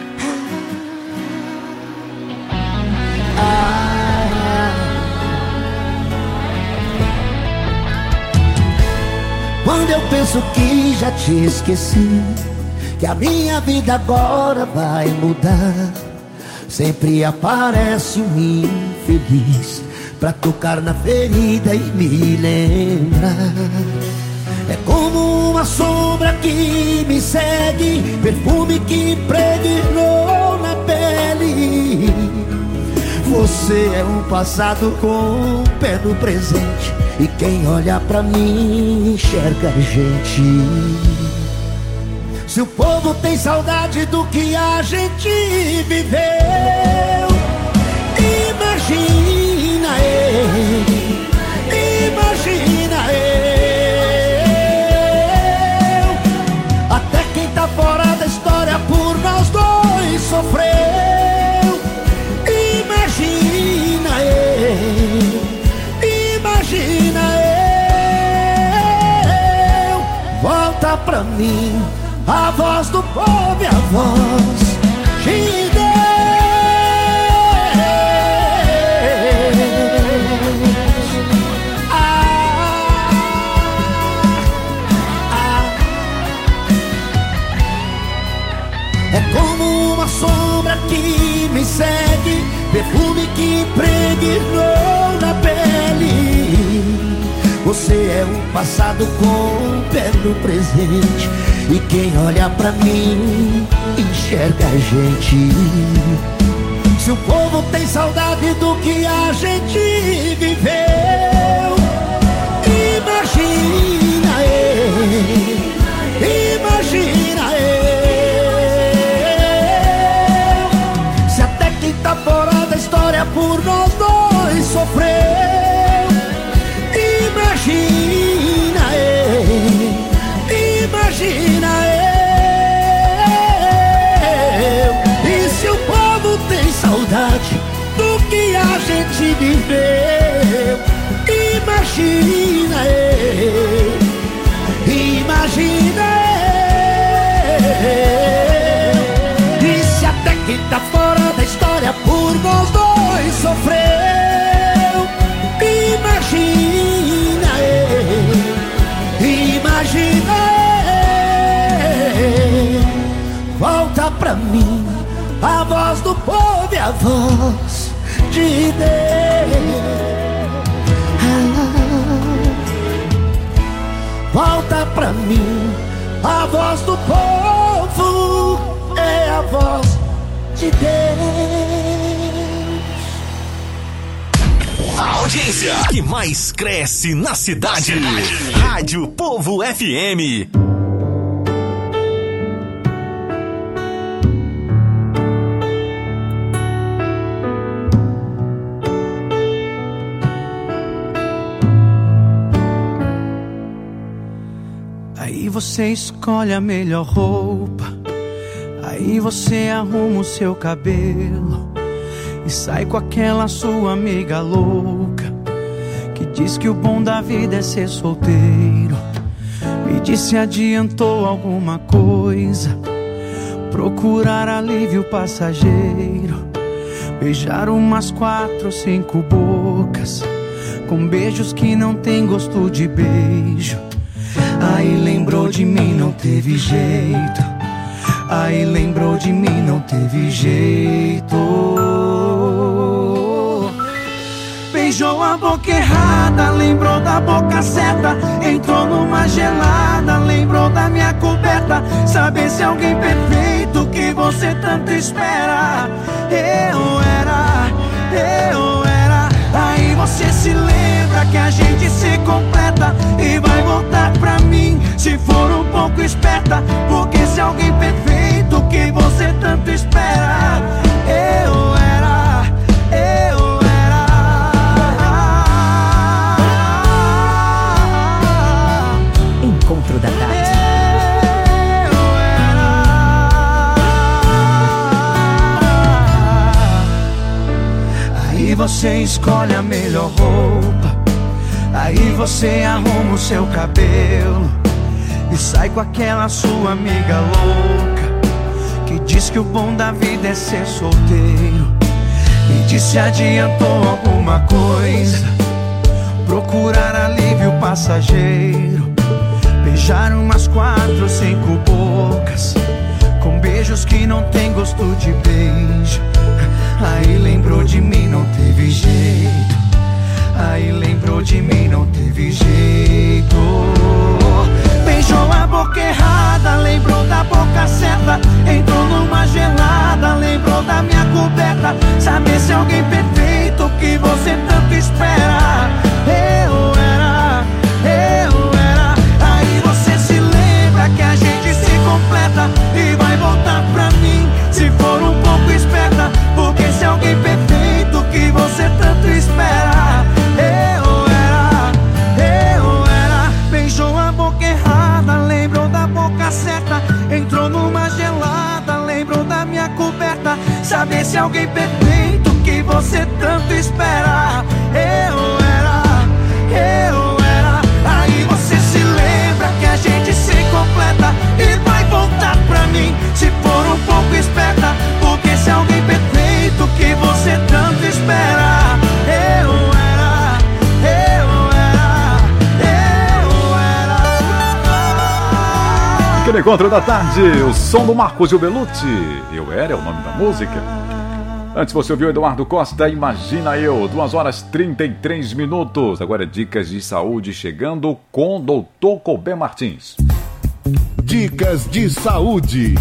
Quando eu penso que já te esqueci, que a minha vida agora vai mudar, sempre aparece um infeliz pra tocar na ferida e me lembrar. É como uma sombra que me segue, perfume que impregnou na pele. Você é um passado com um pé no presente, e quem olha pra mim enxerga a gente. Se o povo tem saudade do que a gente viveu, imagina ele, imagina eu. Até quem tá fora da história por nós dois sofreu. Imagina eu, imagina eu. Volta pra mim a voz do povo e a voz de Deus. Ah, ah. É como uma sombra que me segue, perfume que impregnou na pele. Você é um passado com um pé no presente, e quem olha pra mim enxerga a gente. Se o povo tem saudade do que a gente viveu, imagina ele, imagina eu. Se até quem tá fora da história por nós dois sofreu, imagina ele, imagina eu. E se o povo tem saudade do que a gente viveu, imagina eu, imagina eu. E se até quem tá fora da história por nós dois sofreu, imagina eu, imagina eu. Volta pra mim a voz do povo e a voz de Deus. Volta pra mim a voz do povo, é a voz de Deus. audiência que mais cresce na cidade. Rádio Povo F M. Aí você escolhe a melhor roupa, aí você arruma o seu cabelo e sai com aquela sua amiga louca que diz que o bom da vida é ser solteiro. Me diz se adiantou alguma coisa, procurar alívio passageiro, beijar umas quatro, cinco bocas com beijos que não tem gosto de beijo. Aí lembrou de mim, não teve jeito. Aí lembrou de mim, não teve jeito. Beijou a boca errada, lembrou da boca certa. Entrou numa gelada, lembrou da minha coberta. Saber se alguém perfeito que você tanto espera. Eu era, eu era. Aí você se lembra que a gente se completa e vai voltar pra mim se for um pouco esperta. Porque se alguém perfeito que você tanto espera. Eu era, eu era. Encontro da tarde. Eu era. Aí você escolhe a melhor roupa, aí você arruma o seu cabelo e sai com aquela sua amiga louca que diz que o bom da vida é ser solteiro. Me diz se adiantou alguma coisa, procurar alívio passageiro, beijar umas quatro, cinco bocas com beijos que não tem gosto de beijo. Aí lembrou de mim, não teve jeito. Aí lembrou de mim, não teve jeito. Beijou a boca errada, lembrou da boca certa. Entrou numa gelada, lembrou da minha coberta. Saber se alguém perfeito que você tanto espera. Eu era, eu era. Aí você se lembra que a gente se completa e vai voltar pra mim se for um pouco esperta. Porque se alguém perfeito que você tanto espera. Eu era, eu era. Beijou a boca errada, lembrou da boca certa. Entrou numa gelada, lembrou da minha coberta. Saber se alguém perfeito que você tanto espera. Eu era, eu era. Aí você se lembra que a gente se completa e vai voltar pra mim se for um pouco esperta. Porque se alguém perfeito que você tanto espera. Eu era, eu era, eu era. Aquele encontro da tarde, o som do Marcos Gilbelucci. Eu era é o nome da música. Antes você ouviu Eduardo Costa, Imagina Eu, duas horas e trinta e três minutos. Agora dicas de saúde chegando com o doutor Colbert Martins. Dicas de saúde.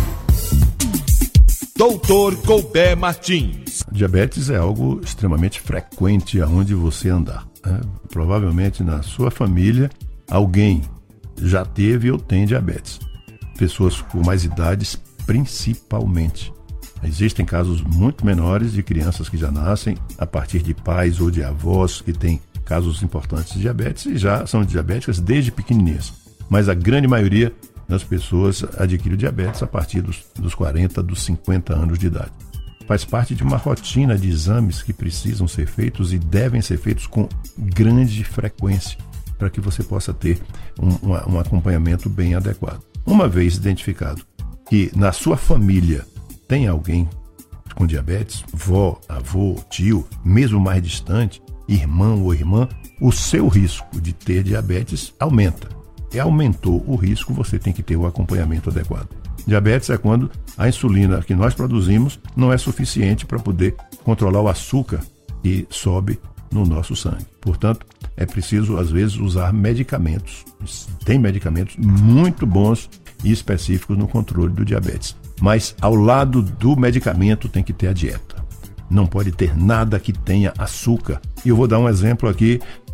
doutor Colbert Martins. Diabetes é algo extremamente frequente aonde você andar, né? Provavelmente na sua família alguém já teve ou tem diabetes. Pessoas com mais idades principalmente. Existem casos muito menores de crianças que já nascem a partir de pais ou de avós que têm casos importantes de diabetes e já são diabéticas desde pequenininhas. Mas a grande maioria das pessoas adquire diabetes a partir dos, dos quarenta, dos cinquenta anos de idade. Faz parte de uma rotina de exames que precisam ser feitos e devem ser feitos com grande frequência para que você possa ter um, um, um acompanhamento bem adequado. Uma vez identificado que na sua família tem alguém com diabetes, vó, avô, tio, mesmo mais distante, irmão ou irmã, o seu risco de ter diabetes aumenta. E aumentou o risco, você tem que ter o acompanhamento adequado. Diabetes é quando a insulina que nós produzimos não é suficiente para poder controlar o açúcar que sobe no nosso sangue. Portanto, é preciso, às vezes, usar medicamentos. Tem medicamentos muito bons e específicos no controle do diabetes. Mas, ao lado do medicamento, tem que ter a dieta. não pode ter nada que tenha açúcar. E eu vou dar um exemplo aqui